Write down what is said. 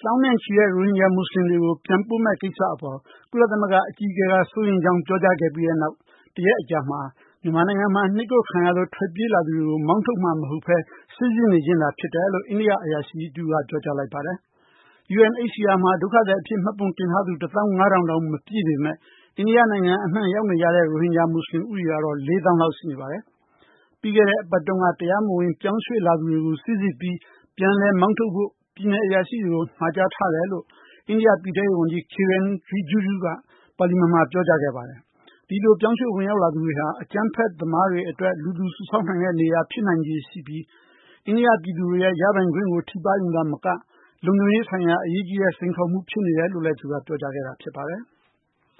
သောင်းနဲ့ချီတဲ့ ရိုဟင်ဂျာမွတ်စလင်တွေကို ပြန်ပို့မယ့်ကိစ္စအပေါ် ကုလသမဂ္ဂအကြီးအကဲက စိုးရိမ်ကြောင်း ပြောကြားခဲ့ပြီးတဲ့နောက် တရက်အကြာမှာ မြန်မာနိုင်ငံမှာ နှိပ်ကွပ်ခံရလို့ ထွက်ပြေးလာသူတွေကို မောင်းထုတ်မှာမဟုတ်ဘဲ စိစစ်နေခြင်းသာဖြစ်တယ်လို့ အိန္ဒိယအရာရှိတဦးက ပြောကြားလိုက်ပါတယ်။ UNHCR မှာ ဒုက္ခသည်အဖြစ် မှတ်ပုံတင်ထားသူ ၁၅,၀၀၀ တောင်မပြည့်ပေမယ့် အိန္ဒိယနိုင်ငံအနှံ့ရောက်နေကြတဲ့ ရိုဟင်ဂျာမွတ်စလင်ဦးရေကတော့ ၄၀,၀၀၀ လောက်ရှိနေပါတယ်။ ပြီးခဲ့တဲ့အပတ်တုန်းက တရားမဝင်ပြောင်းရွှေ့လာသူတွေကို စိစစ်ပြီး ပြန်လည်မောင်းထုတ်ဖို့ ပြည်နယ်အရာရှိတွေကို မှာကြားထားတယ်လို့ အိန္ဒိယပြည်ထဲရေးဝန်ကြီး Kiren Rijiju က ပါလီမန်မှာ ပြောကြားခဲ့ပါတယ်။ ဒီလိုပြောင်းရွှေ့ဝင်ရောက်လာသူတွေဟာ အကြမ်းဖက်သမားတွေအတွက် လူသူစုဆောင်းနိုင်တဲ့နေရာ ဖြစ်နိုင်ခြေရှိပြီး အိန္ဒိယပြည်သူတွေရဲ့ ရပိုင်ခွင့်ကို ထိပါးရုံသာမက လုံခြုံရေးဆိုင်ရာ အရေးကြီးတဲ့ စိန်ခေါ်မှုဖြစ်နေတယ်လို့လည်း သူကပြောကြားခဲ့တာဖြစ်ပါတယ်။